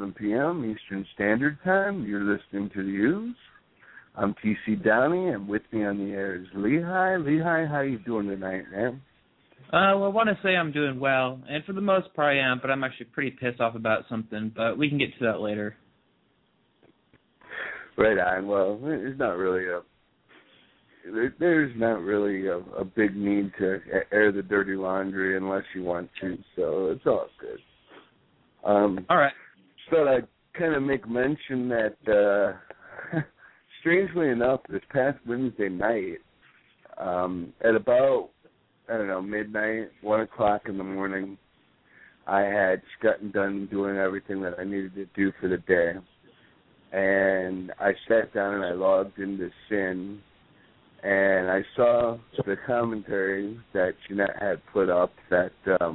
11 p.m. Eastern Standard Time. You're listening to The Ooze. I'm TC Downey, and with me on the air is Lehigh. Lehigh, how you doing tonight, man? Well, I want to say I'm doing well, and for the most part I am, but I'm actually pretty pissed off about something, but we can get to that later. Right on. Well, there's not really a big need to air the dirty laundry unless you want to, so it's all good. All right. So I'd kind of make mention that, strangely enough, this past Wednesday night, at about, midnight, 1 o'clock in the morning, I had gotten done doing everything that I needed to do for the day. And I sat down and I logged into Sin, and I saw the commentary that Jeanette had put up that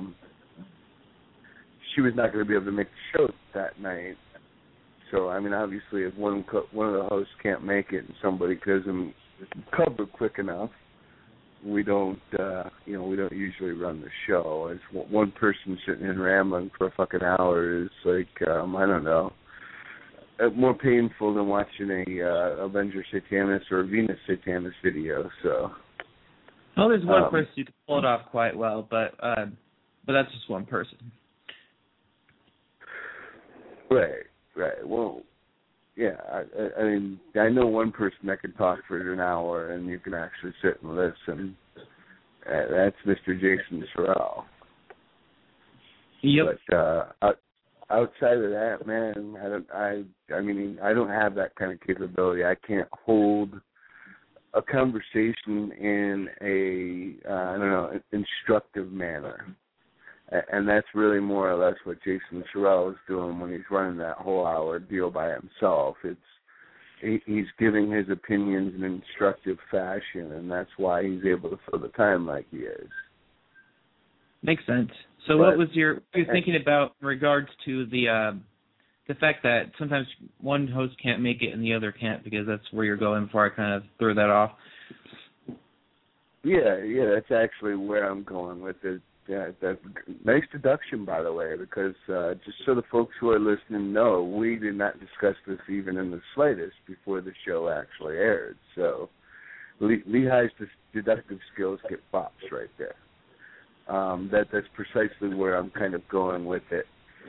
she was not going to be able to make the show that night. So, I mean, obviously, if one of the hosts can't make it and somebody doesn't cover quick enough, we don't usually run the show. It's one person sitting and rambling for a fucking hour is like, I don't know, more painful than watching a Avenger Satanis or a Venus Satanis video. So, well, there's one person who can pull it off quite well, but that's just one person. Right. Well, yeah. I mean, I know one person that can talk for an hour, and you can actually sit and listen. That's Mr. Jason Sorrell. Yep. But outside of that, man, I don't have that kind of capability. I can't hold a conversation in a instructive manner. And that's really more or less what Jason Sorrell is doing when he's running that whole hour deal by himself. He's giving his opinions in an instructive fashion, and that's why he's able to fill the time like he is. Makes sense. So what was your thinking about in regards to the fact that sometimes one host can't make it and the other can't, because that's where you're going before I kind of threw that off? Yeah, that's actually where I'm going with it. Yeah, that's nice deduction, by the way, because just so the folks who are listening know, we did not discuss this even in the slightest before the show actually aired. So Lehigh's deductive skills get bops right there. That's precisely where I'm kind of going with it.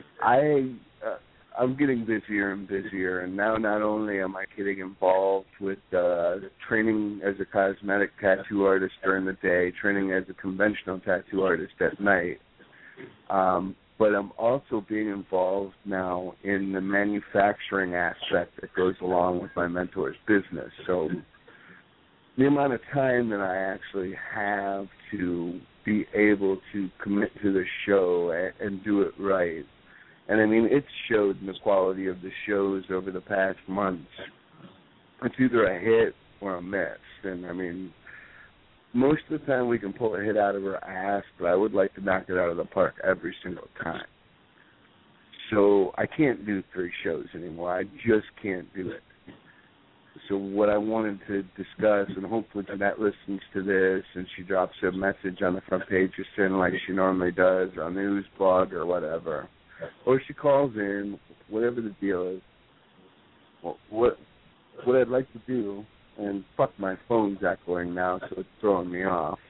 I'm getting busier and busier, and now not only am I getting involved with training as a cosmetic tattoo artist during the day, training as a conventional tattoo artist at night, but I'm also being involved now in the manufacturing aspect that goes along with my mentor's business. So the amount of time that I actually have to be able to commit to the show and do it right. And, I mean, it's showed in the quality of the shows over the past months. It's either a hit or a miss. And, I mean, most of the time we can pull a hit out of our ass, but I would like to knock it out of the park every single time. So I can't do 3 shows anymore. I just can't do it. So what I wanted to discuss, and hopefully Jeanette listens to this and she drops a message on the front page of Sin like she normally does, on the news blog or whatever, or she calls in, whatever the deal is. What I'd like to do, and fuck, my phone's echoing now, so it's throwing me off.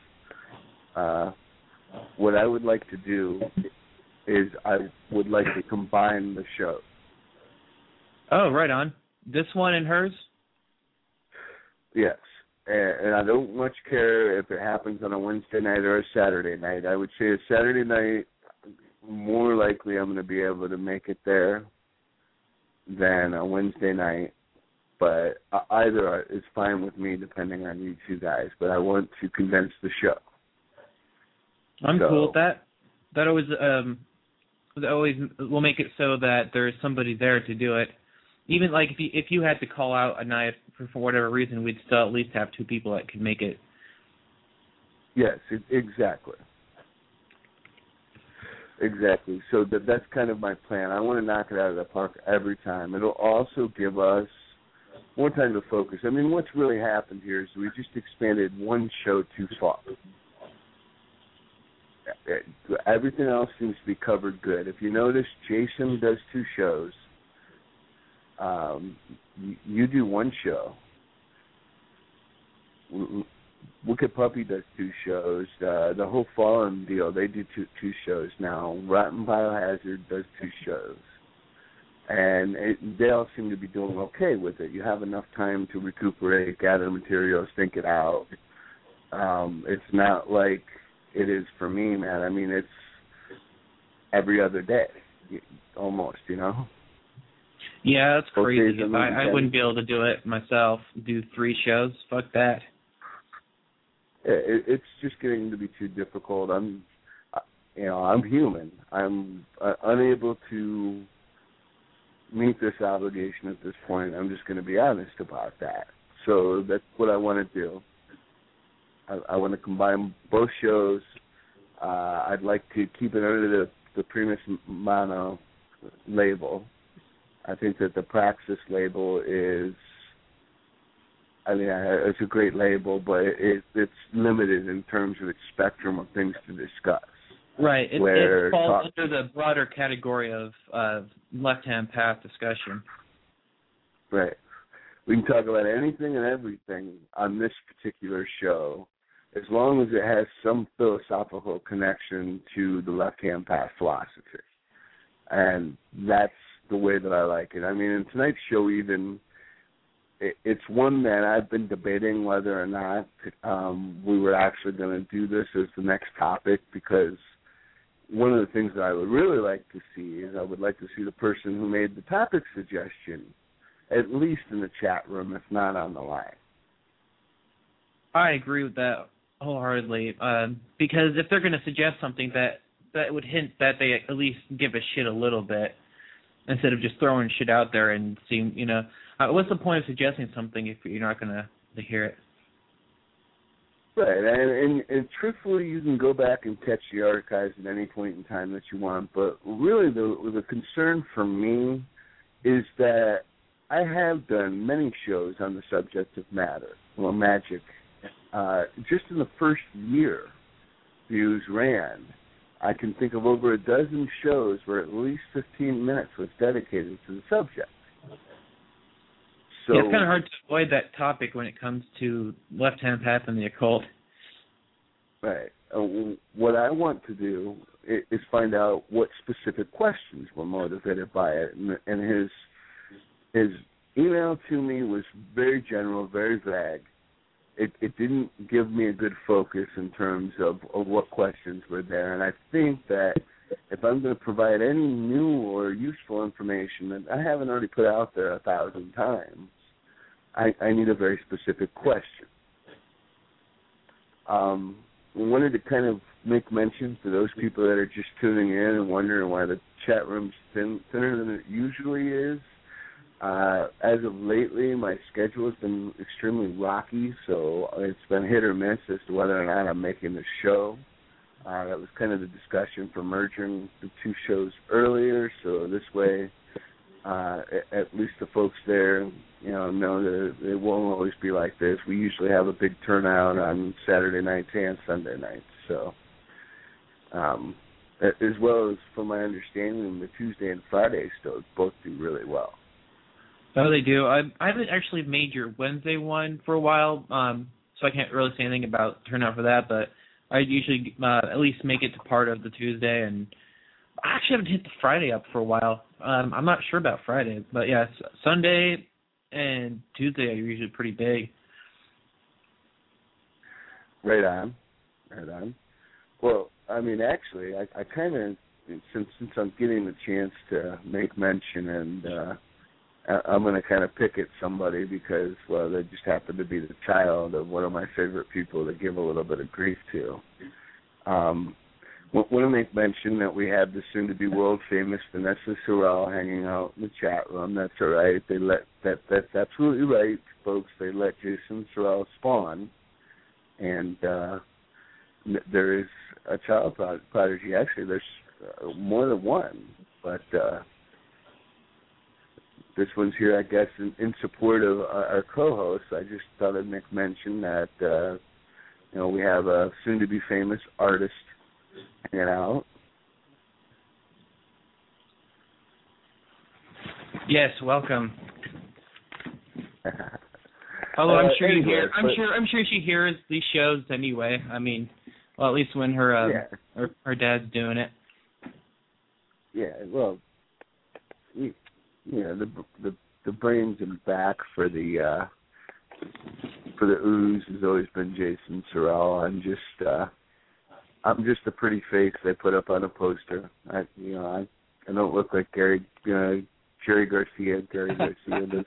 What I would like to do is I would like to combine the shows. Oh, right on. This one and hers? Yes. And I don't much care if it happens on a Wednesday night or a Saturday night. I would say a Saturday night, more likely I'm going to be able to make it there than a Wednesday night. But either is fine with me, depending on you two guys. But I want to condense the show. I'm cool with that. That always will make it so that there's somebody there to do it. Even like if you had to call out a night for whatever reason, we'd still at least have 2 people that could make it. Yes, exactly. Exactly. So that's kind of my plan. I want to knock it out of the park every time. It'll also give us more time to focus. I mean, what's really happened here is we just expanded one show too far. Everything else seems to be covered good. If you notice, Jason does 2 shows. You do one show. Wicked Puppy does 2 shows. The whole Fallen deal, they do two shows now. Rotten Biohazard does 2 shows. And they all seem to be doing okay with it. You have enough time to recuperate, gather materials, think it out. It's not like it is for me, man. I mean, it's every other day, almost, you know? Yeah, that's crazy. I wouldn't be able to do it myself, do 3 shows. Fuck that. It's just getting to be too difficult. I'm human. I'm unable to meet this obligation at this point. I'm just going to be honest about that. So that's what I want to do. I want to combine both shows. I'd like to keep it under the Primus Mono label. I think that the Praxis label is, it's a great label, but it's limited in terms of its spectrum of things to discuss. Right. It falls under the broader category of left-hand path discussion. Right. We can talk about anything and everything on this particular show, as long as it has some philosophical connection to the left-hand path philosophy. And that's the way that I like it. I mean, in tonight's show even, it's one that I've been debating whether or not we were actually going to do this as the next topic, because one of the things that I would really like to see is I would like to see the person who made the topic suggestion at least in the chat room, if not on the line. I agree with that wholeheartedly, because if they're going to suggest something that would hint that they at least give a shit a little bit, instead of just throwing shit out there and seeing, what's the point of suggesting something if you're not going to hear it? Right, and truthfully, you can go back and catch the archives at any point in time that you want, but really the concern for me is that I have done many shows on the subject of magic. Just in the first year Views ran, I can think of over a dozen shows where at least 15 minutes was dedicated to the subject. So, it's kind of hard to avoid that topic when it comes to left-hand path and the occult. Right. What I want to do is find out what specific questions were motivated by it. And his email to me was very general, very vague. It didn't give me a good focus in terms of what questions were there. And I think that if I'm going to provide any new or useful information that I haven't already put out there 1,000 times, I need a very specific question. I wanted to kind of make mention to those people that are just tuning in and wondering why the chat room's thinner than it usually is. As of lately, my schedule has been extremely rocky, so it's been hit or miss as to whether or not I'm making the show. That was kind of the discussion for merging the 2 shows earlier, so this way, at least the folks there, know that it won't always be like this. We usually have a big turnout on Saturday nights and Sunday nights, so as well as, from my understanding, the Tuesday and Friday shows both do really well. Oh, they do. I haven't actually made your Wednesday one for a while, so I can't really say anything about turnout for that, but I usually at least make it to part of the Tuesday, and I actually haven't hit the Friday up for a while. I'm not sure about Friday, but yeah, Sunday and Tuesday are usually pretty big. Right on. Well, I mean, actually, I kind of, since I'm getting the chance to make mention, and I'm going to kind of pick at somebody because, well, they just happen to be the child of one of my favorite people to give a little bit of grief to. Want to make mention that we have the soon-to-be world-famous Vanessa Sorrell hanging out in the chat room. That's all right. That's absolutely right, folks. They let Jason Sorrell spawn, and there is a child prodigy. Actually, there's more than one, but this one's here, I guess, in support of our co-host. I just thought I'd make mention that we have a soon-to-be famous artist hanging out. Yes, welcome. Although I'm sure you hear, I'm sure she hears these shows anyway. I mean, well, at least when her dad's doing it. Yeah, well, the brains and back for the ooze has always been Jason Sorrell. I'm just a pretty face they put up on a poster. I don't look like Jerry Garcia. Gary Garcia does.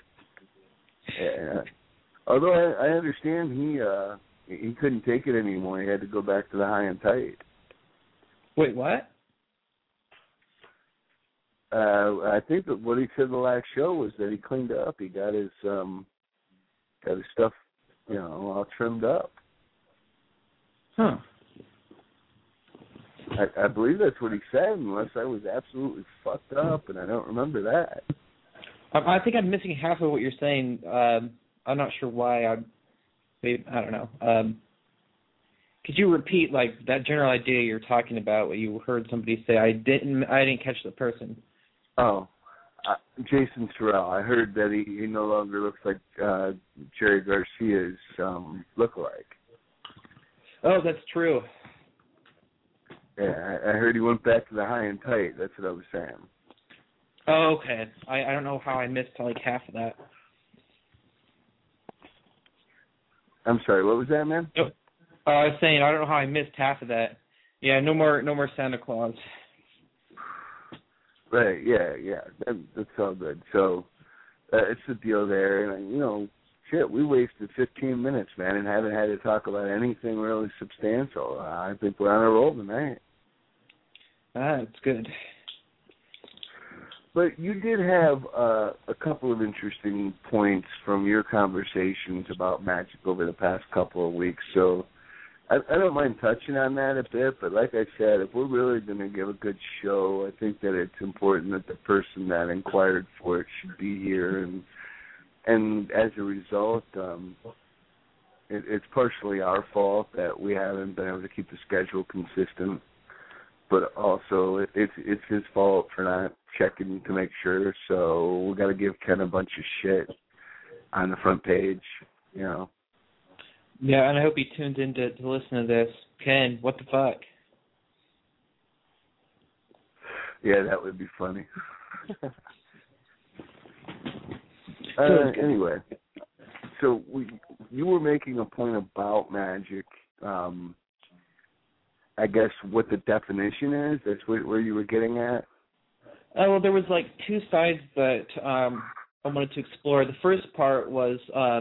Although I understand he couldn't take it anymore. He had to go back to the high and tight. Wait, what? I think that what he said the last show was that he cleaned up. He got his stuff, all trimmed up. Huh. I believe that's what he said, unless I was absolutely fucked up, and I don't remember that. I think I'm missing half of what you're saying. I'm not sure why. I don't know. Could you repeat that general idea you're talking about? What you heard somebody say? I didn't catch the person. Oh, Jason Sorrell. I heard that he no longer looks like Jerry Garcia's lookalike. Oh, that's true. Yeah, I heard he went back to the high and tight. That's what I was saying. Oh, okay. I don't know how I missed half of that. I'm sorry, what was that, man? Oh, I was saying I don't know how I missed half of that. Yeah, no more Santa Claus. Right, yeah. That's all good. So it's the deal there, and we wasted 15 minutes, man, and haven't had to talk about anything really substantial. I think we're on a roll tonight. It's good. But you did have a couple of interesting points from your conversations about magic over the past couple of weeks, so I don't mind touching on that a bit, but like I said, if we're really going to give a good show, I think that it's important that the person that inquired for it should be here, and as a result, it's partially our fault that we haven't been able to keep the schedule consistent, but also it's his fault for not checking to make sure, so we got to give Ken a bunch of shit on the front page, Yeah, and I hope he tunes in to listen to this. Ken, what the fuck? Yeah, that would be funny. Anyway, so you were making a point about magic. I guess what the definition is. That's where you were getting at. Well, there was two sides that I wanted to explore. The first part was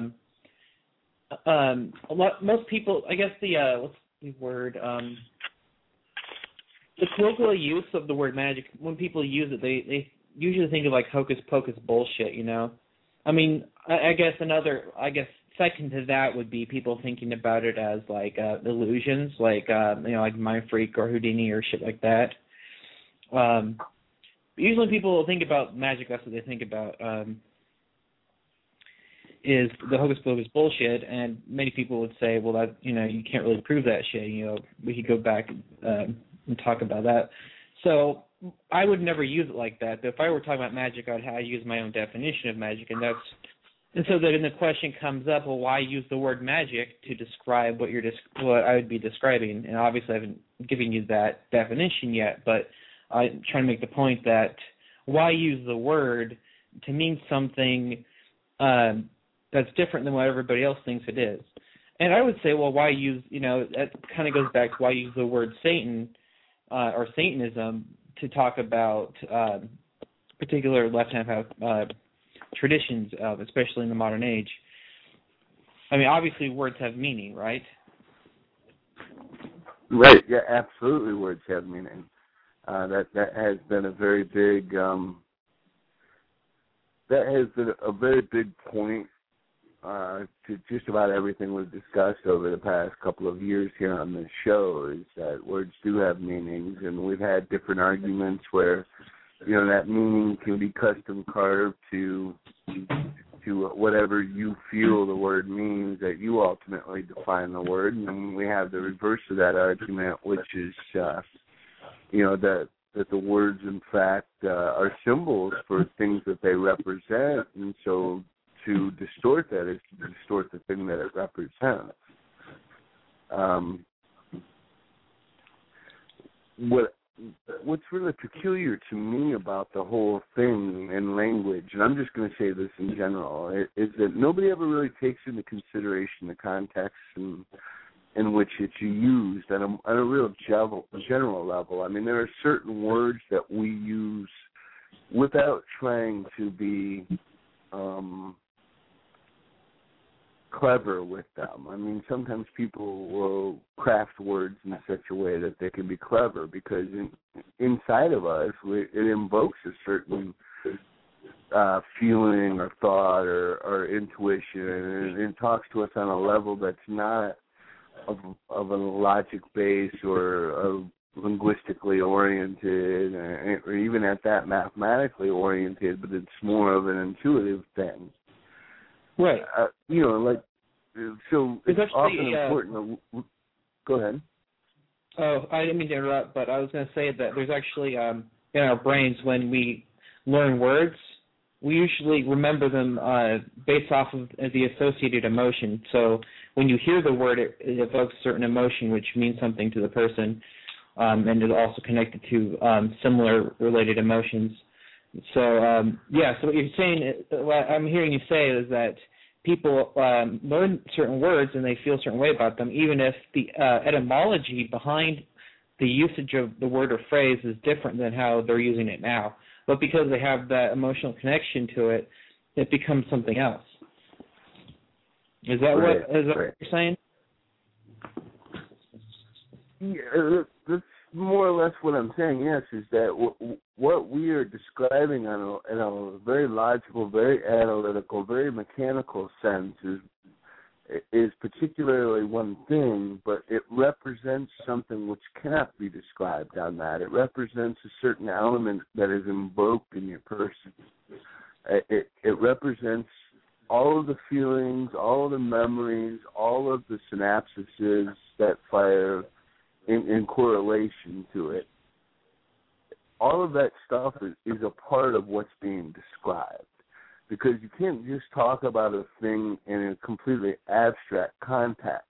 most people. I guess what's the word? The colloquial use of the word magic. When people use it, they usually think of hocus pocus bullshit. I mean, I guess second to that would be people thinking about it as illusions, like Mind Freak or Houdini or shit like that. Usually people think about magic, that's what they think about, is the hocus pocus bullshit, and many people would say, well, that you can't really prove that shit. We could go back and talk about that. So I would never use it like that. But if I were talking about magic, I'd use my own definition of magic, and so then the question comes up, well, why use the word magic to describe what I would be describing? And obviously I haven't given you that definition yet, but I'm trying to make the point that why use the word to mean something that's different than what everybody else thinks it is? And I would say, well, why use, that kind of goes back to why use the word Satan or Satanism to talk about particular left-hand traditions, especially in the modern age. I mean, obviously words have meaning, right? Right, yeah, absolutely words have meaning. That has been a very big point to just about everything we've discussed over the past couple of years here on this show, is that words do have meanings, and we've had different arguments where that meaning can be custom carved to whatever you feel the word means, that you ultimately define the word. And then we have the reverse of that argument, which is, the that the words, in fact, are symbols for things that they represent, and so to distort that is to distort the thing that it represents. What's really peculiar to me about the whole thing in language, and I'm just going to say this in general, is that nobody ever really takes into consideration the context in which it's used at a real general level. I mean, there are certain words that we use without trying to be clever with them. I mean, sometimes people will craft words in such a way that they can be clever because inside of us, it invokes a certain feeling or thought or intuition, and it talks to us on a level that's not of a logic base or linguistically oriented, or even at that mathematically oriented, but it's more of an intuitive thing. Right. So it's often important to... Go ahead. Oh, I didn't mean to interrupt, but I was going to say that there's actually, in our brains, when we learn words, we usually remember them based off of the associated emotion. So when you hear the word, it evokes a certain emotion, which means something to the person, and is also connected to similar related emotions. So, so what you're saying, what I'm hearing you say is that people learn certain words and they feel a certain way about them, even if the etymology behind the usage of the word or phrase is different than how they're using it now. But because they have that emotional connection to it, it becomes something else. Is that what you're saying? Yeah, that's more or less what I'm saying, yes, is that what we are describing in a very logical, very analytical, very mechanical sense is particularly one thing, but it represents something which cannot be described on that. It represents a certain element that is invoked in your person. It represents all of the feelings, all of the memories, all of the synapses that fire in correlation to it. All of that stuff is a part of what's being described, because you can't just talk about a thing in a completely abstract context.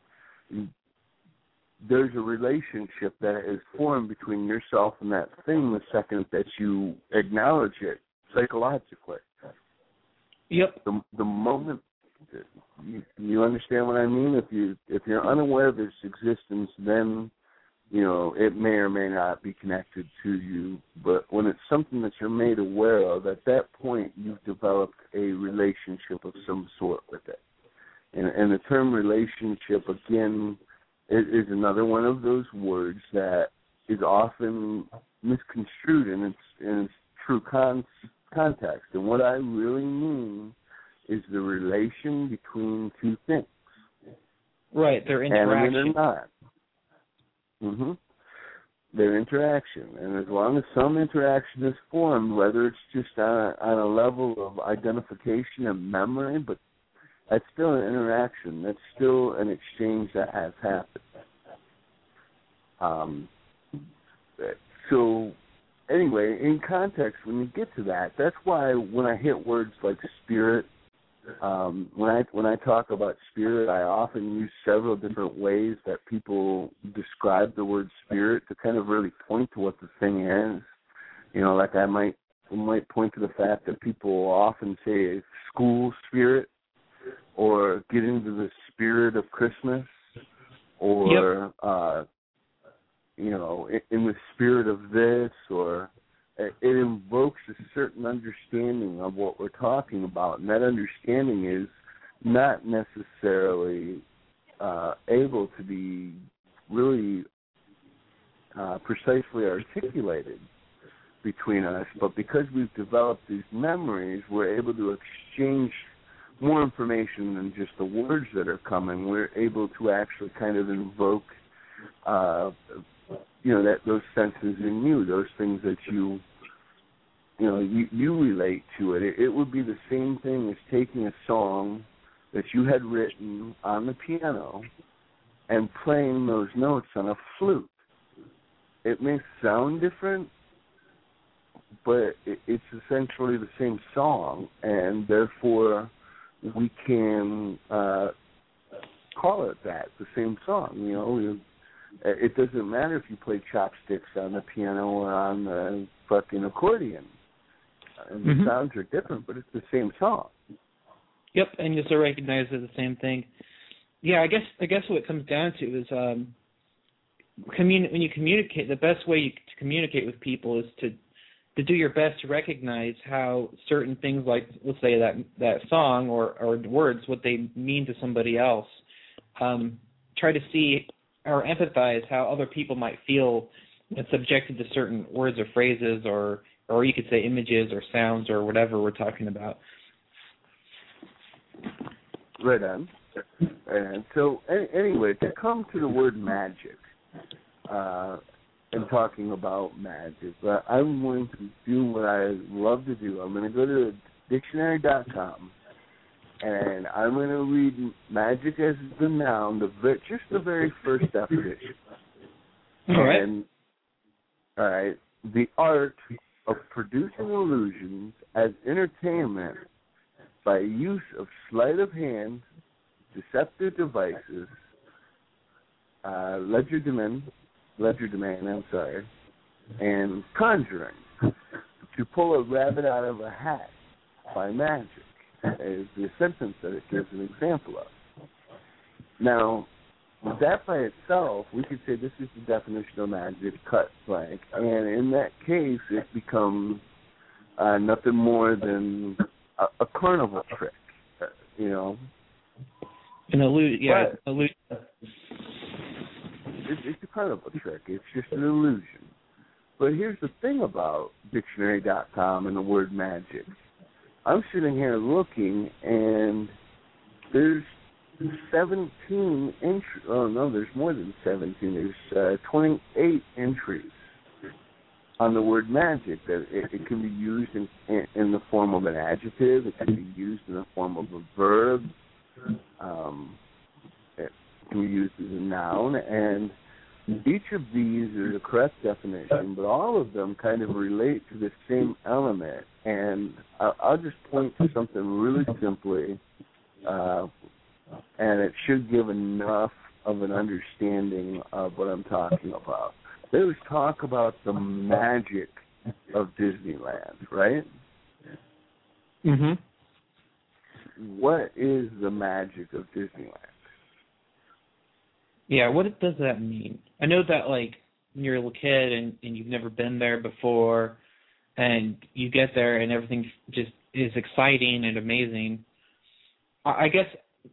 There's a relationship that is formed between yourself and that thing the second that you acknowledge it psychologically. Yep. The moment you understand what I mean. If you're unaware of its existence, then it may or may not be connected to you. But when it's something that you're made aware of, at that point you've developed a relationship of some sort with it. And the term relationship, again, is another one of those words that is often misconstrued in its true context. And what I really mean is the relation between two things. Right, their interaction. And they're not. Mm-hmm. Their interaction. And as long as some interaction is formed, whether it's just on a level of identification and memory, but that's still an interaction. That's still an exchange that has happened. So anyway, in context, when you get to that, that's why when I hit words like spirit, when I talk about spirit, I often use several different ways that people describe the word spirit to kind of really point to what the thing is. Like I might point to the fact that people often say school spirit, or get into the spirit of Christmas, or in the spirit of this, or it invokes a certain understanding of what we're talking about, and that understanding is not necessarily able to be really precisely articulated between us, but because we've developed these memories, we're able to exchange more information than just the words that are coming. We're able to actually kind of invoke that those senses in you, those things that you relate to it. It would be the same thing as taking a song that you had written on the piano and playing those notes on a flute. it may sound different, but it's essentially the same song, and therefore we can call it that, the same song. You know, it doesn't matter if you play chopsticks on the piano or on the fucking accordion. And the sounds are different, but it's the same song. Yep, and you still recognize it the same thing. Yeah, I guess what it comes down to is when you communicate, the best way to communicate with people is to do your best to recognize how certain things, like let's say that song or words, what they mean to somebody else. Try to see or empathize how other people might feel when subjected to certain words or phrases, or you could say images or sounds or whatever we're talking about. Right on. And so, anyway, to come to the word magic, and talking about magic, I'm going to do what I love to do. I'm going to go to dictionary.com, and I'm going to read magic as the noun, just the very first definition. All right. And, all right, the art of producing illusions as entertainment by use of sleight of hand, deceptive devices, legerdemain, and conjuring, to pull a rabbit out of a hat by magic, is the sentence that it gives an example of. Now, that by itself, we could say this is the definition of magic, cut blank, and in that case, it becomes nothing more than a carnival trick, you know. An illusion, yeah. It's a carnival trick. It's just an illusion. But here's the thing about dictionary.com and the word magic. I'm sitting here looking, and there's 17 entries. Oh, no, there's more than 17. There's 28 entries on the word magic. That it can be used in the form of an adjective. It can be used in the form of a verb. It can be used as a noun, and each of these is a correct definition, but all of them kind of relate to the same element. And I'll just point to something really simply, and it should give enough of an understanding of what I'm talking about. There was talk about the magic of Disneyland, right? Mm-hmm. What is the magic of Disneyland? Yeah, what does that mean? I know that, like, when you're a little kid and you've never been there before, and you get there and everything just is exciting and amazing. I guess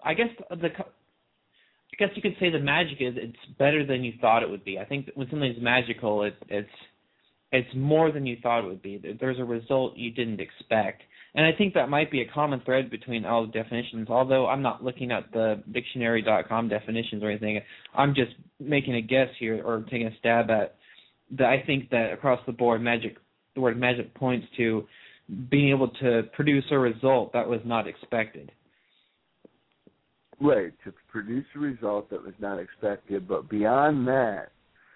you could say the magic is it's better than you thought it would be. I think that when something's magical, it's more than you thought it would be. There's a result you didn't expect. And I think that might be a common thread between all the definitions, although I'm not looking at the dictionary.com definitions or anything. I'm just making a guess here or taking a stab at that. I think that across the board, the word magic points to being able to produce a result that was not expected. Right, to produce a result that was not expected, but beyond that,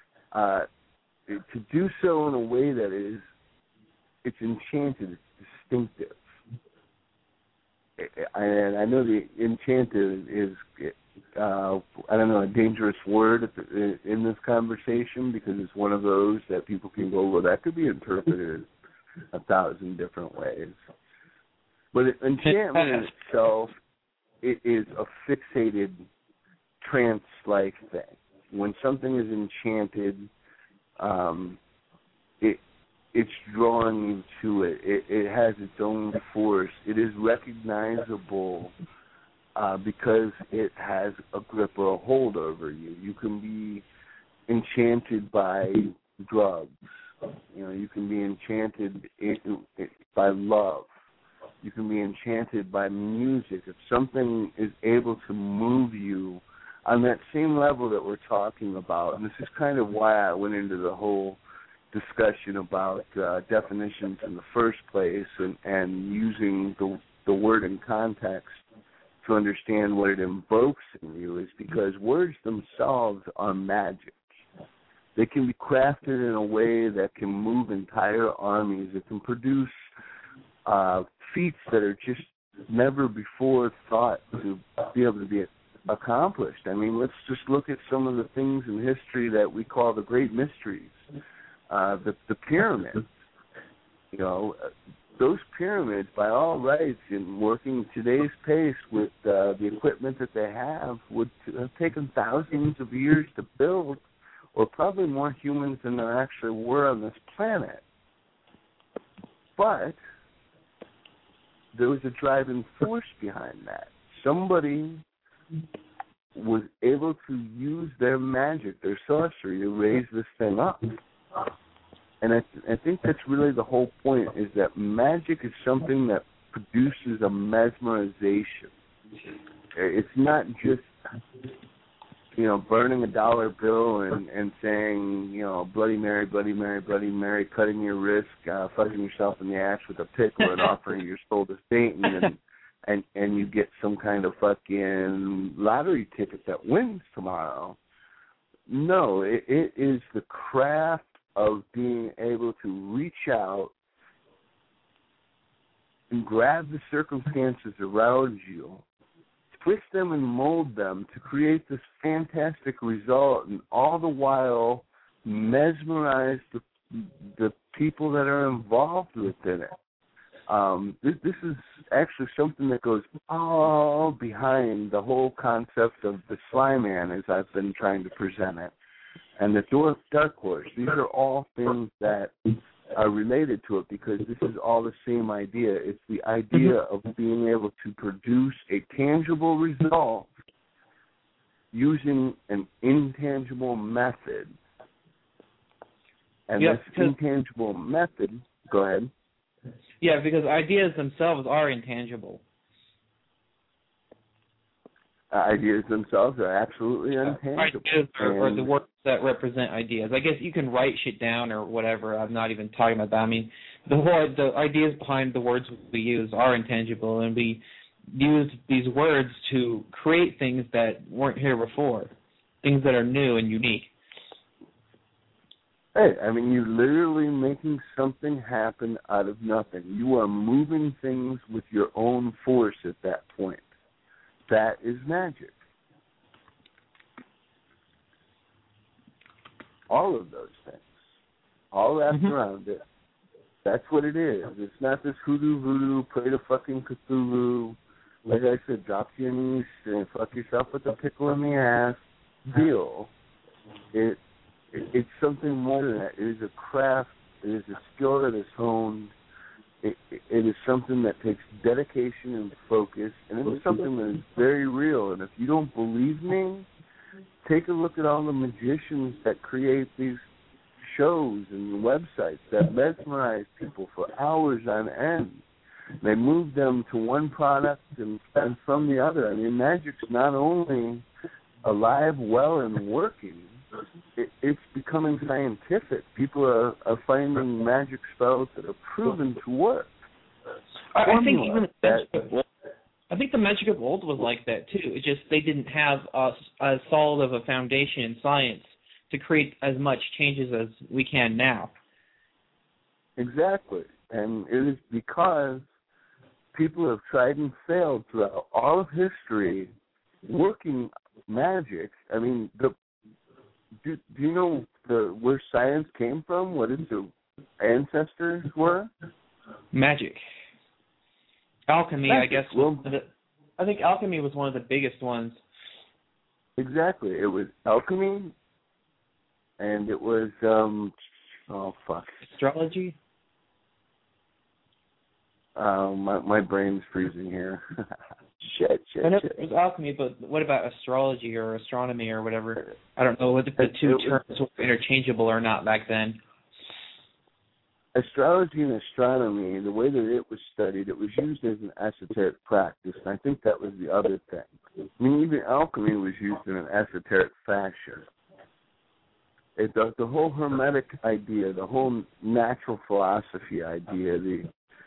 to do so in a way that it's enchanted, it's distinctive. And I know the enchanted is, I don't know, a dangerous word in this conversation, because it's one of those that people can go, well, that could be interpreted 1,000 different ways. But enchantment in itself, it is a fixated trance-like thing. When something is enchanted, it's drawing you to it. It has its own force. It is recognizable because it has a grip or a hold over you. You can be enchanted by drugs. You know, you can be enchanted by love. You can be enchanted by music. If something is able to move you on that same level that we're talking about, and this is kind of why I went into the whole discussion about definitions in the first place, and using the word in context to understand what it invokes in you, is because words themselves are magic. They can be crafted in a way that can move entire armies. It can produce feats that are just never before thought to be able to be accomplished. I mean, let's just look at some of the things in history that we call the great mysteries. The pyramids, those pyramids, by all rights, in working today's pace with the equipment that they have, would have taken thousands of years to build, or probably more humans than there actually were on this planet. But there was a driving force behind that. Somebody was able to use their magic, their sorcery, to raise this thing up. And I think that's really the whole point, is that magic is something that produces a mesmerization. It's not just, burning a dollar bill and saying, Bloody Mary, Bloody Mary, Bloody Mary, cutting your wrist, fucking yourself in the ass with a pickle and offering your soul to Satan, and you get some kind of fucking lottery ticket that wins tomorrow. No, it is the craft of being able to reach out and grab the circumstances around you, twist them and mold them to create this fantastic result, and all the while mesmerize the people that are involved within it. This is actually something that goes all behind the whole concept of the Sly Man, as I've been trying to present it, and the Dark Horse. These are all things that are related to it, because this is all the same idea. It's the idea of being able to produce a tangible result using an intangible method. And this intangible method, go ahead. Yeah, because ideas themselves are intangible. Ideas themselves are absolutely intangible. Ideas are the words that represent ideas. I guess you can write shit down or whatever. I'm not even talking about that. I mean, the ideas behind the words we use are intangible, and we use these words to create things that weren't here before, things that are new and unique. Hey, I mean, you're literally making something happen out of nothing. You are moving things with your own force at that point. That is magic. All of those things. All wrapped around it. That's what it is. It's not this hoodoo voodoo, pray to fucking Cthulhu, like I said, drop to your knees and fuck yourself with a pickle in the ass deal. It's something more than that. It is a craft. It is a skill that is honed. It is something that takes dedication and focus, and it is something that is very real. And if you don't believe me, take a look at all the magicians that create these shows and websites that mesmerize people for hours on end. They move them to one product and from the other. I mean, magic's not only alive, well, and working. It's becoming scientific. People are finding magic spells that are proven to work. I think the magic of old was like that too. It's just they didn't have as solid of a foundation in science to create as much changes as we can now. Exactly, and it is because people have tried and failed throughout all of history working magic. I mean, do you know where science came from? What its ancestors were? Magic. Alchemy, I guess. I think alchemy was one of the biggest ones. Exactly. It was alchemy, and it was, astrology? My brain's freezing here. Shit. I know it was alchemy, but what about astrology or astronomy or whatever? I don't know whether the two terms were interchangeable or not back then. Astrology and astronomy, the way that it was studied, it was used as an esoteric practice, and I think that was the other thing. I mean, even alchemy was used in an esoteric fashion. The whole Hermetic idea, the whole natural philosophy idea, the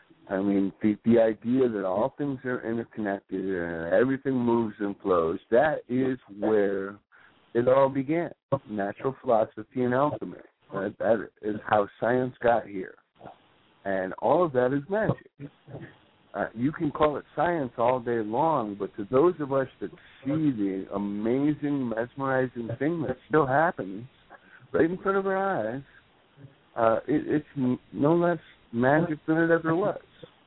idea that all things are interconnected and everything moves and flows, that is where it all began. Natural philosophy and alchemy. That is how science got here. And all of that is magic. You can call it science all day long, but to those of us that see the amazing, mesmerizing thing that still happens right in front of our eyes, it's no less magic than it ever was.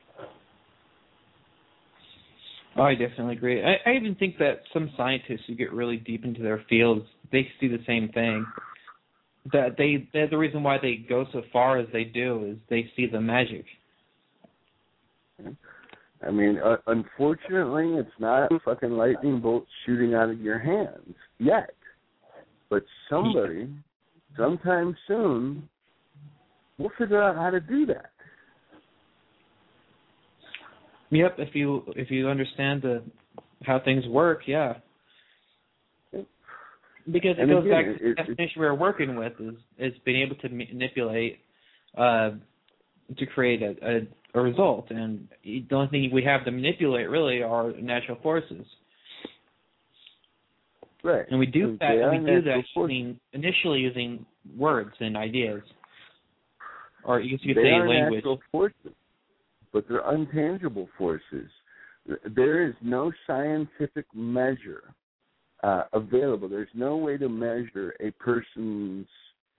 Oh, I definitely agree. I even think that some scientists who get really deep into their fields, they see the same thing. That the reason why they go so far as they do is they see the magic. I mean, unfortunately, it's not a fucking lightning bolt shooting out of your hands yet. But somebody, sometime soon, will figure out how to do that. Yep, if you understand how things work, yeah. Because it goes back to the definition we're working with is being able to manipulate to create a result, and the only thing we have to manipulate really are natural forces. Right. And we do that. And we do that initially using words and ideas, or you could say language. Natural forces, but they're untangible forces. There is no scientific measure available. There's no way to measure a person's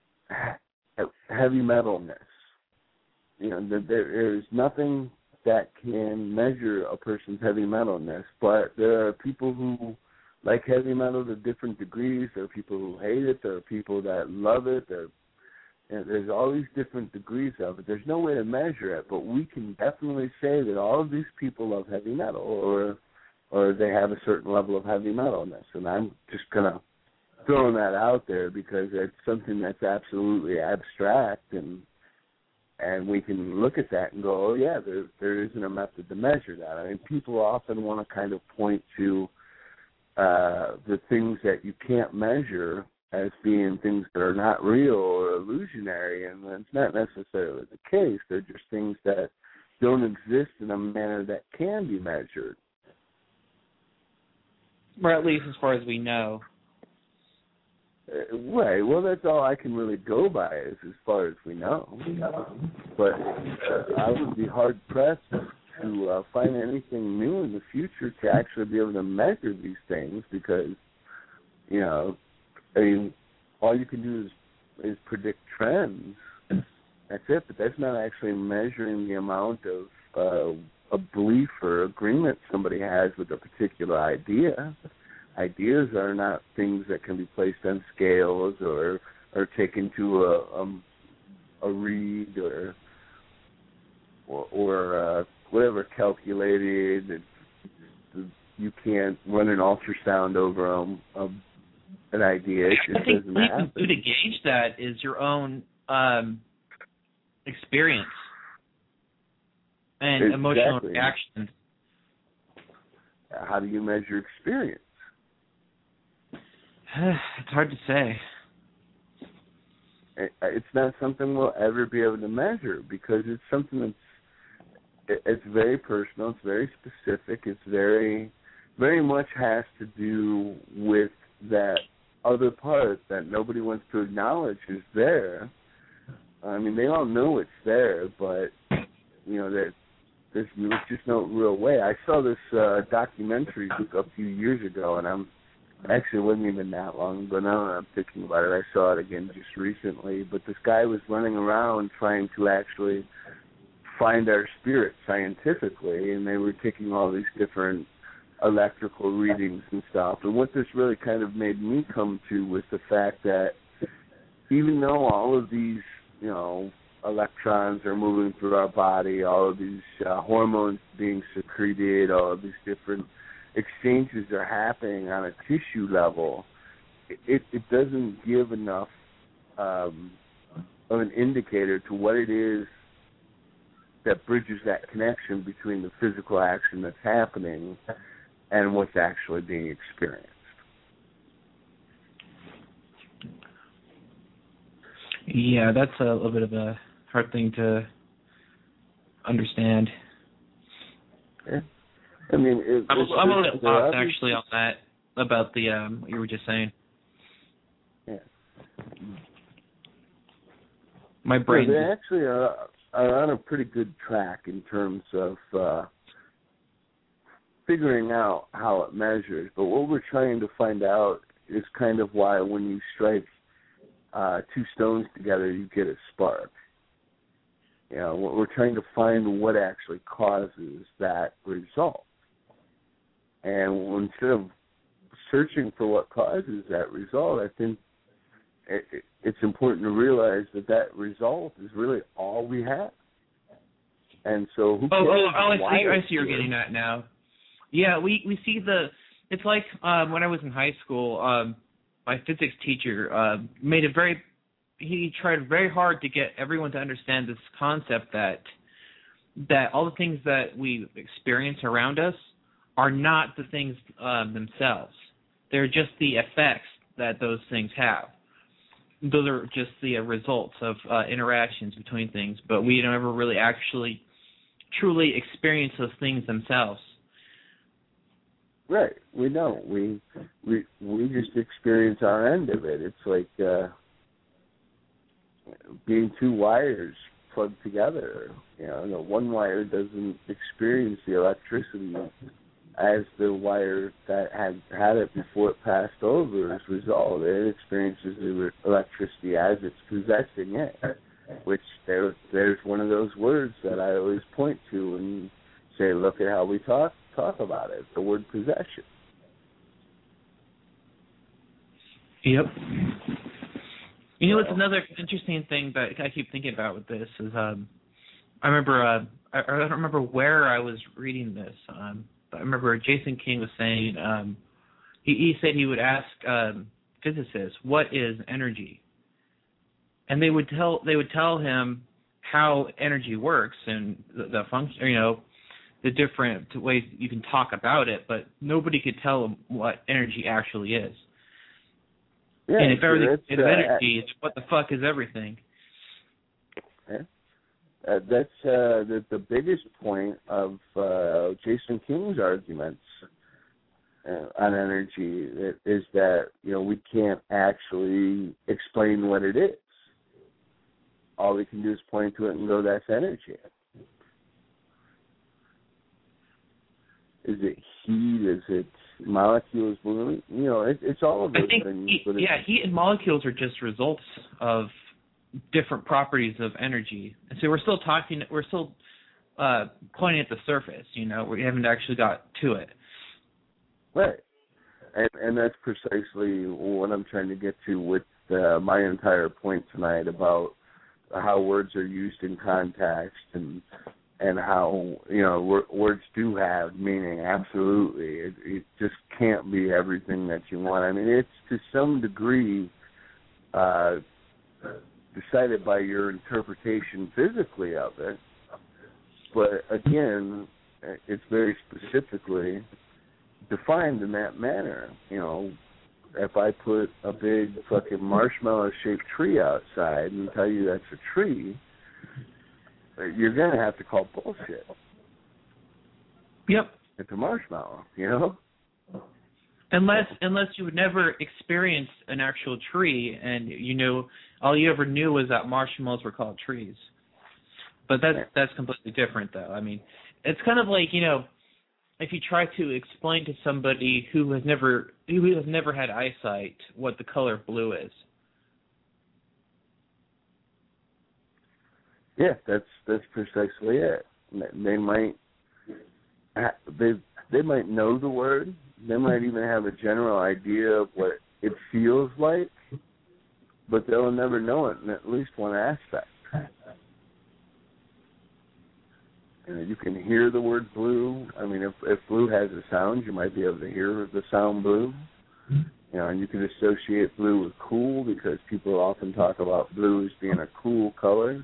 heavy metalness. You know, there is nothing that can measure a person's heavy metalness, but there are people who like heavy metal to different degrees. There are people who hate it. There are people that love it. There's all these different degrees of it. There's no way to measure it, but we can definitely say that all of these people love heavy metal, or they have a certain level of heavy metalness. And I'm just kind of throwing that out there because it's something that's absolutely abstract, and we can look at that and go, oh, yeah, there isn't a method to measure that. I mean, people often want to kind of point to the things that you can't measure as being things that are not real or illusionary, and that's not necessarily the case. They're just things that don't exist in a manner that can be measured. Or at least as far as we know. Right. Well, that's all I can really go by is as far as we know. But I would be hard-pressed to find anything new in the future to actually be able to measure these things because, you know, I mean, all you can do is predict trends. That's it, but that's not actually measuring the amount of a belief or agreement somebody has with a particular idea. Ideas are not things that can be placed on scales or taken to a reed or whatever calculated. You can't run an ultrasound over an idea. It just doesn't happen. I think the way to gauge that is your own experience and emotional reactions. How do you measure experience? It's hard to say. It's not something we'll ever be able to measure because it's something it's very personal, it's very specific, it's very, very much has to do with that other part that nobody wants to acknowledge is there. I mean, they all know it's there, but, you know, there's just no real way. I saw this documentary a few years ago, and actually, it wasn't even that long, but now that I'm thinking about it, I saw it again just recently. But this guy was running around trying to actually find our spirit scientifically, and they were taking all these different electrical readings and stuff. And what this really kind of made me come to was the fact that even though all of these, you know, electrons are moving through our body, all of these hormones being secreted, all of these different exchanges are happening on a tissue level, it doesn't give enough of an indicator to what it is that bridges that connection between the physical action that's happening and what's actually being experienced. Yeah, that's a little bit of a hard thing to understand. Yeah. I mean, I'm a little lost actually on that about the what you were just saying. My brain. They actually are on a pretty good track in terms of figuring out how it measures. But what we're trying to find out is kind of why when you strike two stones together, you get a spark. You know, we're trying to find what actually causes that result. And instead of searching for what causes that result, I think it's important to realize that result is really all we have. And so who cares? I see you're getting at now. Yeah, we see it's like when I was in high school, my physics teacher he tried very hard to get everyone to understand this concept that all the things that we experience around us are not the things themselves. They're just the effects that those things have. Those are just the results of interactions between things, but we don't ever really actually truly experience those things themselves. Right. We don't. We just experience our end of it. It's like being two wires plugged together. You know, one wire doesn't experience the electricity as the wire that had it before it passed over as a result. It experiences the electricity as it's possessing it, which there's one of those words that I always point to and say, look at how we talk about it, the word possession. Yep. You know what's another interesting thing that I keep thinking about with this is I remember I don't remember where I was reading this, but I remember Jason King was saying he said he would ask physicists, what is energy? And they would tell him how energy works and the function, you know, the different ways you can talk about it, but nobody could tell them what energy actually is. Yeah, and if everything is energy, it's what the fuck is everything? Yeah. That's the biggest point of Jason King's arguments on energy is that, you know, we can't actually explain what it is. All we can do is point to it and go, that's energy. Is it heat? Is it molecules moving? You know, it's all of those things. Heat and molecules are just results of different properties of energy. And so we're still pointing at the surface, you know, we haven't actually got to it. Right. And that's precisely what I'm trying to get to with my entire point tonight about how words are used in context and how, you know, words do have meaning, absolutely. It just can't be everything that you want. I mean, it's to some degree decided by your interpretation physically of it, but again, it's very specifically defined in that manner. You know, if I put a big fucking marshmallow-shaped tree outside and tell you that's a tree, you're going to have to call bullshit. Yep. It's a marshmallow, you know? Unless you would never experience an actual tree and, you know, all you ever knew was that marshmallows were called trees. But that's completely different, though. I mean, it's kind of like, you know, if you try to explain to somebody who has never had eyesight what the color blue is. Yeah, that's precisely it. They might know the word. They might even have a general idea of what it feels like, but they'll never know it in at least one aspect. You can hear the word blue. I mean, if blue has a sound, you might be able to hear the sound blue. You know, and you can associate blue with cool because people often talk about blue as being a cool color.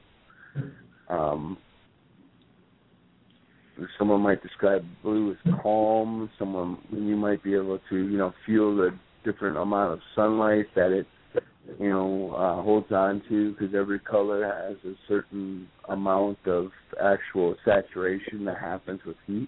Someone might describe blue as calm. You might be able to, you know, feel the different amount of sunlight that it, you know, holds on to, because every color has a certain amount of actual saturation that happens with heat.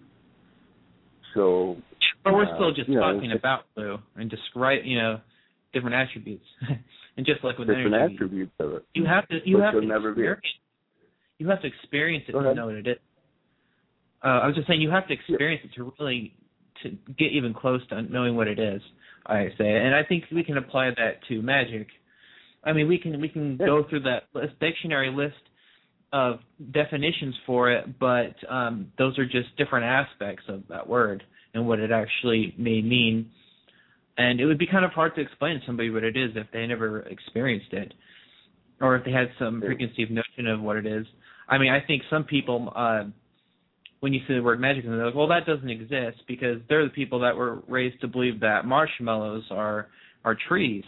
So, but we're still just talking about blue and describe, you know, different attributes. And just like with different energy, attributes of it. You have to experience it to know what it is. I was just saying you have to experience it to really to get even close to knowing what it is. I say, and I think we can apply that to magic. I mean, we can go through that dictionary list of definitions for it, but those are just different aspects of that word and what it actually may mean. And it would be kind of hard to explain to somebody what it is if they never experienced it, or if they had some preconceived notion of what it is. I mean, I think some people, when you say the word magic, they're like, well, that doesn't exist, because they're the people that were raised to believe that marshmallows are trees.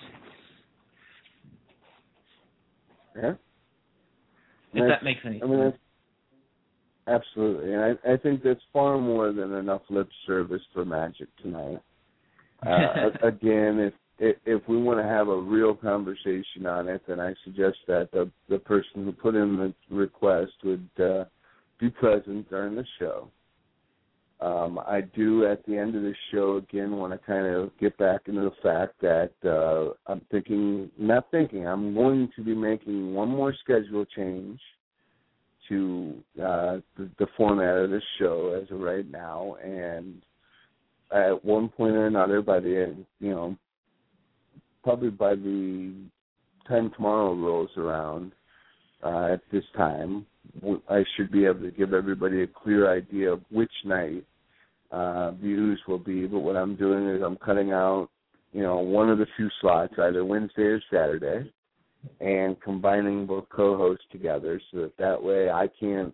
Yeah. If that makes any sense. I mean, absolutely. And I think that's far more than enough lip service for magic tonight. Again, if we want to have a real conversation on it, then I suggest that the person who put in the request would be present during the show. I do, at the end of the show, again, want to kind of get back into the fact that I'm going to be making one more schedule change to the format of this show as of right now, and at one point or another, by the end, probably by the time tomorrow rolls around, at this time, I should be able to give everybody a clear idea of which night views will be. But what I'm doing is I'm cutting out, one of the two slots, either Wednesday or Saturday, and combining both co-hosts together so that way I can't,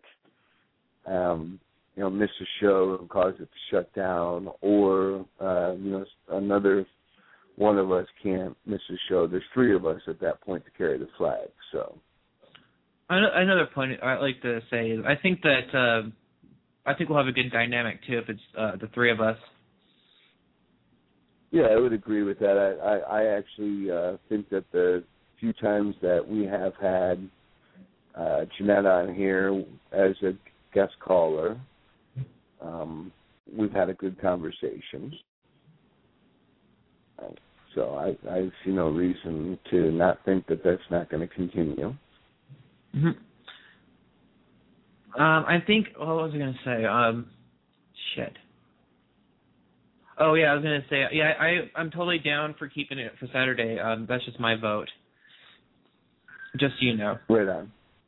miss a show and cause it to shut down, or, another one of us can't miss a show. There's three of us at that point to carry the flag, so. Another point I'd like to say is I think we'll have a good dynamic, too, if it's the three of us. Yeah, I would agree with that. I actually think that the few times that we have had Jeanette on here as a guest caller, we've had a good conversation. So I see no reason to not think that that's not going to continue. Mm-hmm. I think, what was I going to say? Shit. Oh, yeah, I was going to say, yeah, I'm totally down for keeping it for Saturday. That's just my vote. Just so you know. Right on.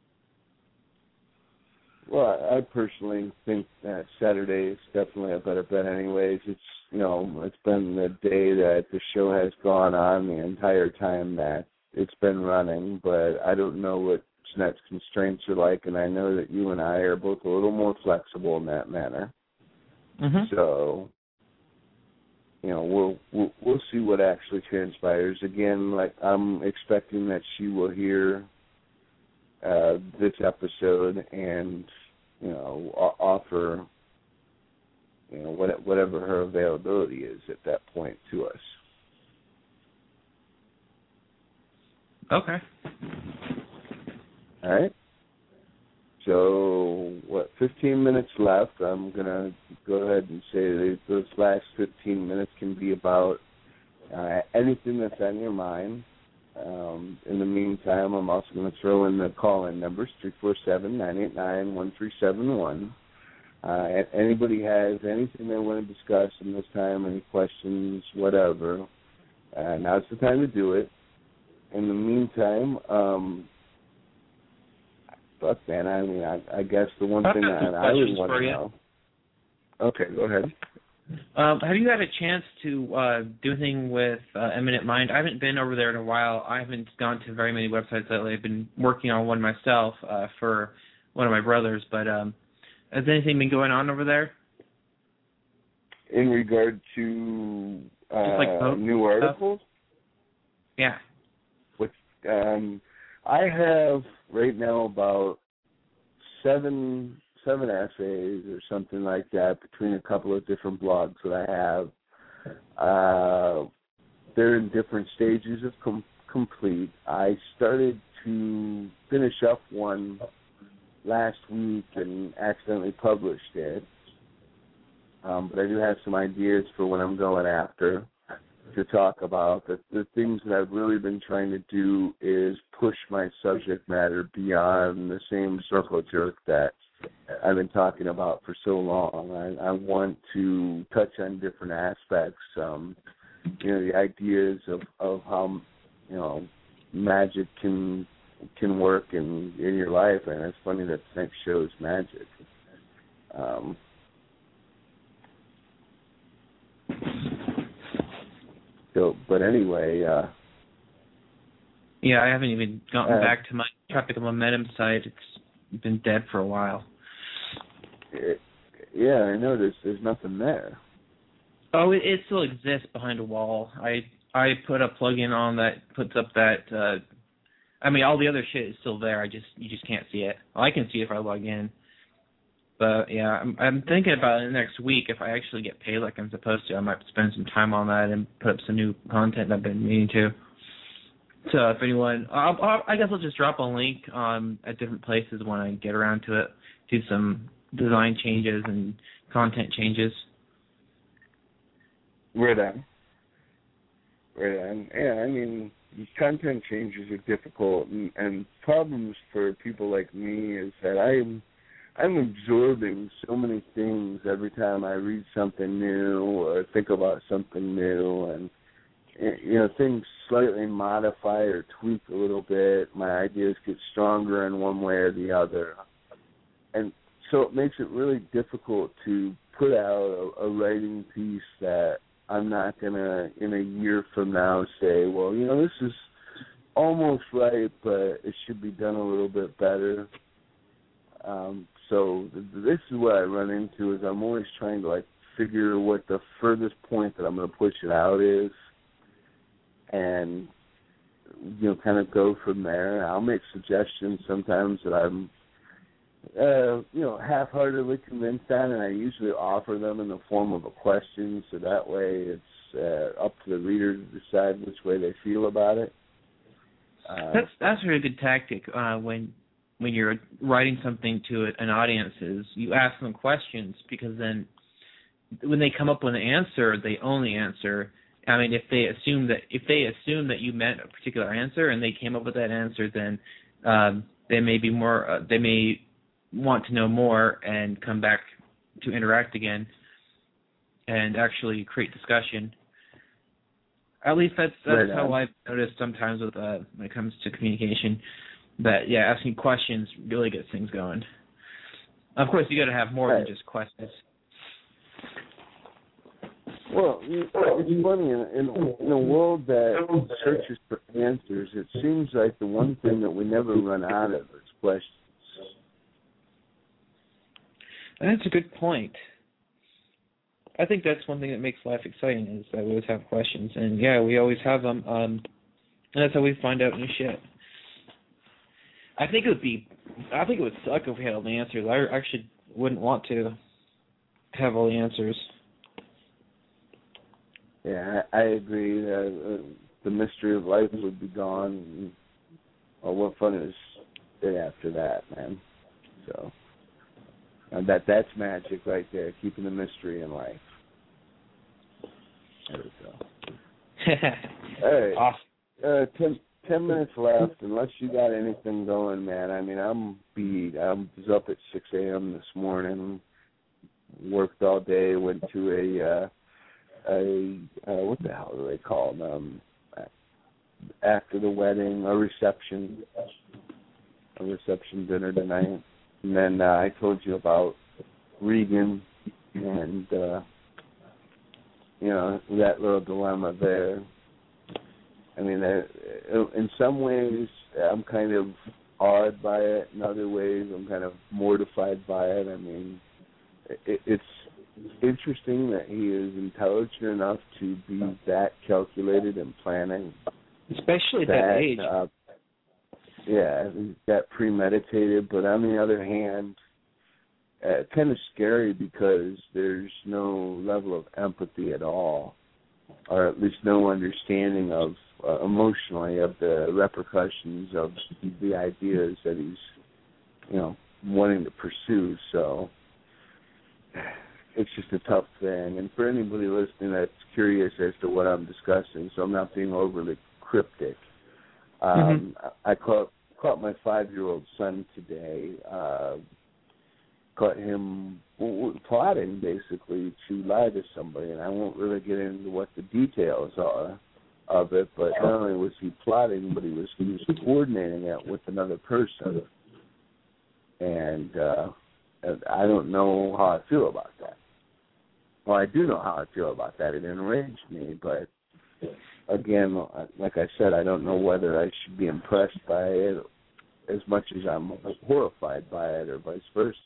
Well, I personally think that Saturday is definitely a better bet anyways. It's, it's been the day that the show has gone on the entire time that it's been running, but I don't know what Jeanette's constraints are like, and I know that you and I are both a little more flexible in that manner. Mm-hmm. So, we'll see what actually transpires. Again, like, I'm expecting that she will hear this episode and, offer, whatever her availability is at that point to us. Okay. All right. So, 15 minutes left. I'm going to go ahead and say that those last 15 minutes can be about anything that's on your mind. In the meantime, I'm also going to throw in the call-in numbers, 347-989-1371. If anybody has anything they want to discuss in this time, any questions, whatever, now's the time to do it. In the meantime, I guess the one thing that I would want to know. Okay, go ahead. Have you had a chance to do anything with Eminent Mind? I haven't been over there in a while. I haven't gone to very many websites lately. I've been working on one myself for one of my brothers, but has anything been going on over there? In regard to just like new articles? Yeah. I have right now about seven essays or something like that between a couple of different blogs that I have. They're in different stages of complete. I started to finish up one last week and accidentally published it. But I do have some ideas for what I'm going after. to talk about. The things that I've really been trying to do is push my subject matter beyond the same circle jerk that I've been talking about for so long. I want to touch on different aspects, the ideas of how, magic can work in your life. And it's funny that the next show is magic. But anyway. Yeah, I haven't even gotten back to my Tropical Momentum site. It's been dead for a while. Yeah, I know there's nothing there. Oh, it still exists behind a wall. I put a plugin on that puts up that. All the other shit is still there. You just can't see it. Well, I can see it if I log in. But yeah, I'm thinking about it next week. If I actually get paid like I'm supposed to, I might spend some time on that and put up some new content I've been meaning to. So if anyone, I guess I'll just drop a link at different places when I get around to it. Do some design changes and content changes. Right on. Yeah, content changes are difficult, and problems for people like me is that I'm absorbing so many things every time I read something new or think about something new, and things slightly modify or tweak a little bit. My ideas get stronger in one way or the other, and so it makes it really difficult to put out a writing piece that I'm not gonna, in a year from now, say, well, this is almost right, but it should be done a little bit better. So this is what I run into, is I'm always trying to figure what the furthest point that I'm going to push it out is, and kind of go from there. I'll make suggestions sometimes that I'm half-heartedly convinced on, and I usually offer them in the form of a question, so that way it's up to the reader to decide which way they feel about it. That's a really good tactic when you're writing something to an audience, is you ask them questions, because then when they come up with an answer, they only answer. If they assume that you meant a particular answer and they came up with that answer, then they may be more. They may want to know more and come back to interact again and actually create discussion. At least that's right how I've noticed sometimes with when it comes to communication. That asking questions really gets things going. Of course, you got to have more than just questions. Well, it's funny in a world that searches for answers. It seems like the one thing that we never run out of is questions. That's a good point. I think that's one thing that makes life exciting, is that we always have questions, and we always have them. And that's how we find out new shit. I think it would suck if we had all the answers. I actually wouldn't want to have all the answers. Yeah, I agree. The mystery of life would be gone. Well, what fun is it after that, man? So that's magic right there, keeping the mystery in life. There we go. All right. Awesome. 10 minutes left, unless you got anything going, man. I'm beat. I was up at 6 a.m. this morning, worked all day, went to what the hell do they call them? After the wedding, a reception dinner tonight. And then I told you about Regan and, that little dilemma there. In some ways, I'm kind of awed by it. In other ways, I'm kind of mortified by it. It's interesting that he is intelligent enough to be that calculated in planning. Especially at that age. That premeditated. But on the other hand, kind of scary, because there's no level of empathy at all, or at least no understanding of emotionally of the repercussions of the ideas that he's wanting to pursue. So it's just a tough thing. And for anybody listening that's curious as to what I'm discussing, so I'm not being overly cryptic, I caught my 5-year-old son today, caught him plotting, basically, to lie to somebody. And I won't really get into what the details are of it, but not only was he plotting, but he was coordinating it with another person. And I don't know how I feel about that. Well, I do know how I feel about that. It enraged me, but again, like I said, I don't know whether I should be impressed by it as much as I'm horrified by it, or vice versa.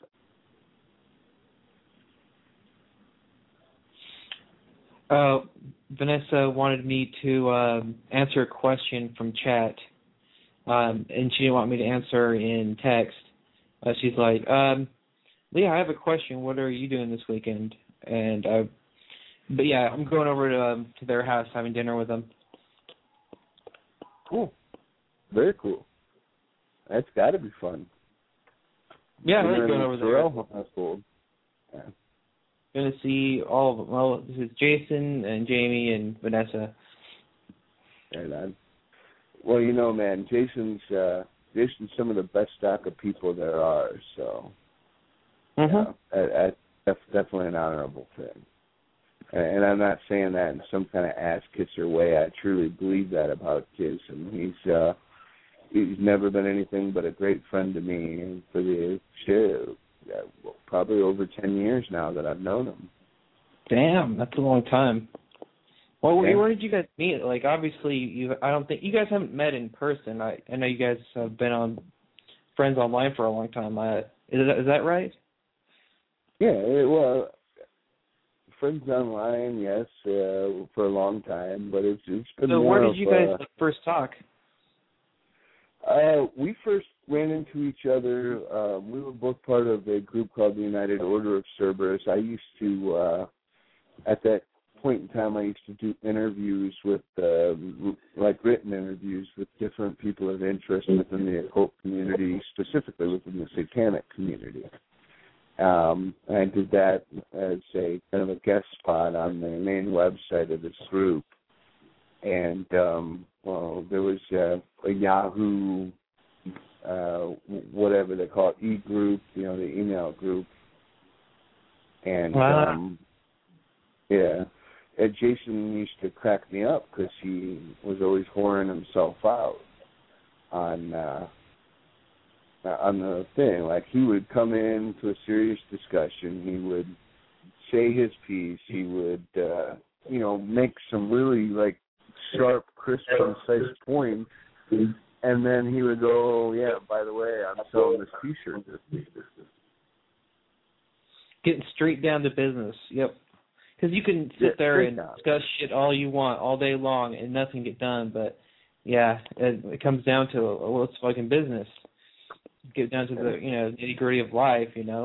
Vanessa wanted me to answer a question from chat, and she didn't want me to answer in text. She's like, Leah, I have a question. What are you doing this weekend? And but yeah, I'm going over to their house, having dinner with them. Cool. Very cool. That's got to be fun. Yeah, I like going over there. That's cool. Yeah. Going to see all of them. Well, this is Jason and Jamie and Vanessa. And well, you know, man, Jason's some of the best stock of people there are. So, that's definitely an honorable thing. And I'm not saying that in some kind of ass kisser way. I truly believe that about Jason. He's never been anything but a great friend to me, and for the probably over 10 years now that I've known him. Damn, that's a long time. Well, where did you guys meet? Like, obviously, I don't think you guys haven't met in person. I know you guys have been friends online for a long time. Is that right? Yeah, well, friends online, yes, for a long time, but it's been so more. So where did you guys first talk? We first ran into each other. We were both part of a group called the United Order of Cerberus. I used to, at that point in time, I used to do interviews with, written interviews with different people of interest within the occult community, specifically within the satanic community. I did that as a kind of a guest spot on the main website of this group. And, there was a Yahoo, whatever they call it, e-group, the email group. And, and Jason used to crack me up because he was always whoring himself out on the thing. Like, he would come into a serious discussion. He would say his piece. He would, make some really, sharp, crisp, concise points. And then he would go, oh, yeah, by the way, I'm selling this T-shirt. Getting straight down to business, yep. Because you can sit there and discuss shit all you want all day long and nothing get done. But, yeah, it comes down to, well, it's fucking business. Get down to the, nitty-gritty of life, Yeah,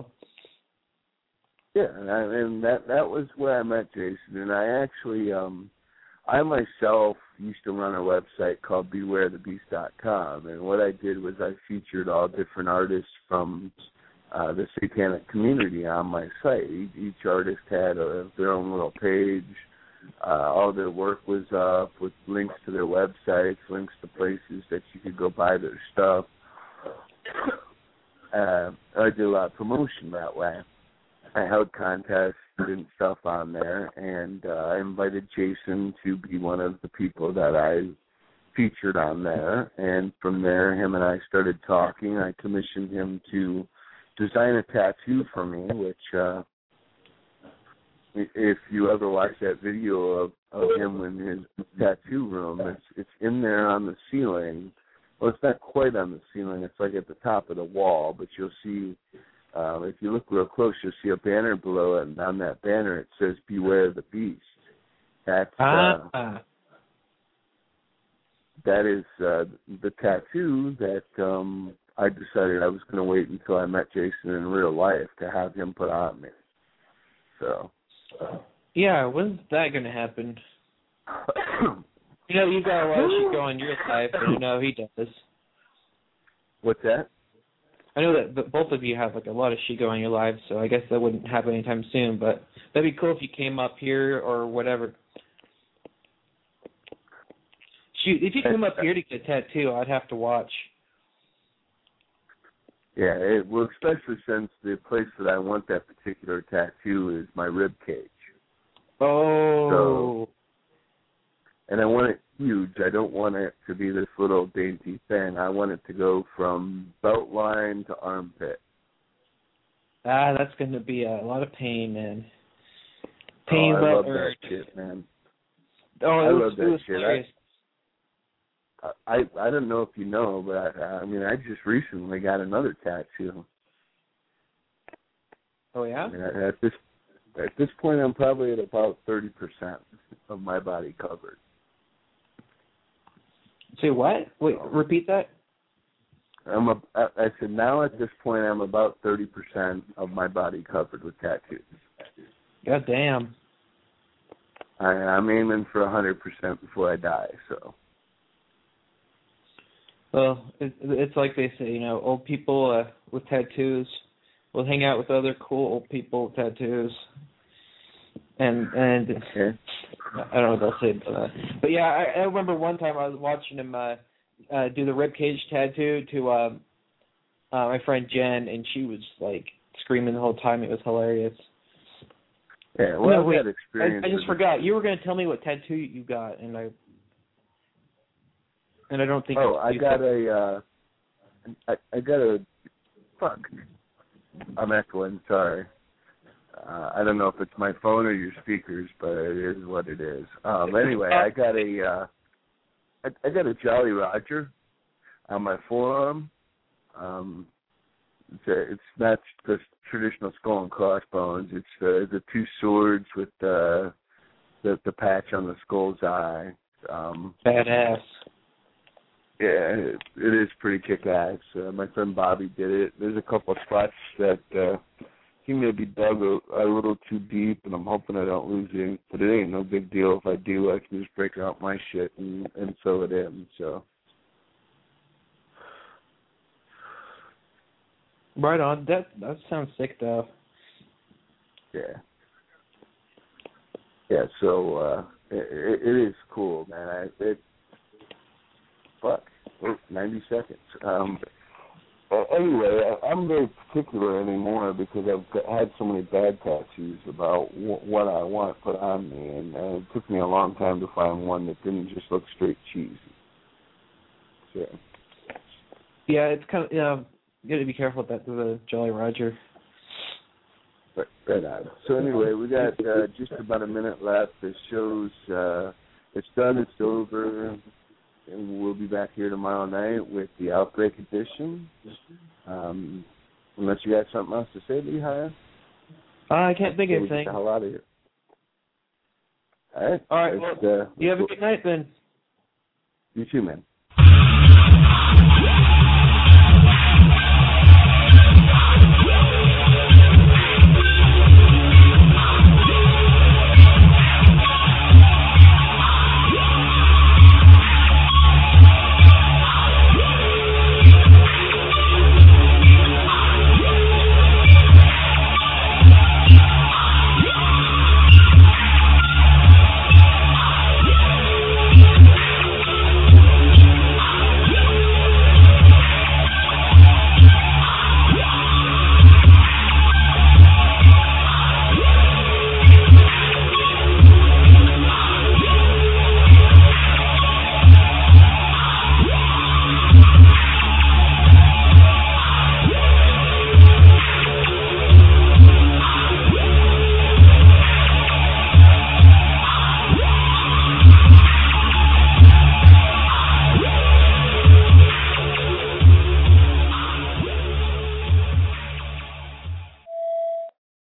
and that was where I met Jason. And I actually, I myself used to run a website called BewareTheBeast.com. And what I did was I featured all different artists from the satanic community on my site. Each artist had their own little page. All their work was up with links to their websites, links to places that you could go buy their stuff. I did a lot of promotion that way. I held contests and stuff on there, and I invited Jason to be one of the people that I featured on there. And from there, him and I started talking. I commissioned him to design a tattoo for me, which if you ever watch that video of him in his tattoo room, it's in there on the ceiling. Well, it's not quite on the ceiling. It's like at the top of the wall, but you'll see, if you look real close, you'll see a banner below it, and on that banner it says, Beware the Beast. That is the tattoo that I decided I was going to wait until I met Jason in real life to have him put on me. So. Yeah, when's that going to happen? You got a lot of shit going in your life, and he does. What's that? I know that both of you have like a lot of shit going in your lives, so I guess that wouldn't happen anytime soon. But that'd be cool if you came up here or whatever. Shoot, if you come up here to get a tattoo, I'd have to watch. Yeah, well, especially since the place that I want that particular tattoo is my rib cage. Oh. So, and I want it huge. I don't want it to be this little dainty thing. I want it to go from belt line to armpit. That's going to be a lot of pain, man. Pain, I love that shit, man. I love that shit. I don't know if you know, but I just recently got another tattoo. Oh yeah. I mean, at this point, I'm probably at about 30% of my body covered. Say what? Wait, repeat that. I said now at this point I'm about 30% of my body covered with tattoos. God damn. I'm aiming for 100% before I die. So. Well, it's like they say, old people with tattoos will hang out with other cool old people with tattoos. And okay. I don't know what they'll say about that. But yeah, I remember one time I was watching him do the ribcage tattoo to my friend Jen, and she was like screaming the whole time. It was hilarious. Yeah, well, that experience. I just forgot. You were going to tell me what tattoo you got, and I don't think. Oh, I got a. Fuck. I'm echoing. Sorry. I don't know if it's my phone or your speakers, but it is what it is. Anyway, I got a Jolly Roger on my forearm. It's not just traditional skull and crossbones. It's the two swords with the patch on the skull's eye. Badass. Yeah, it is pretty kick-ass. My friend Bobby did it. There's a couple of spots that he maybe dug a little too deep, and I'm hoping I don't lose ink, but it ain't no big deal. If I do, I can just break out my shit and sew it in, so. Right on. That sounds sick, though. Yeah. Yeah, so it is cool, man. Fuck. 90 seconds. Anyway, I'm very particular anymore because I've had so many bad tattoos about what I want put on me, and it took me a long time to find one that didn't just look straight cheesy. So. Yeah, it's kind of, you got to be careful with that, the Jolly Roger. Right on. So anyway, we got just about a minute left. The show's, it's done, it's over. And we'll be back here tomorrow night with the Outbreak Edition. Unless you got something else to say, Lehigh? I can't think of anything. Get the hell out of here. All right. All right. Well, you have a good night then. You too, man.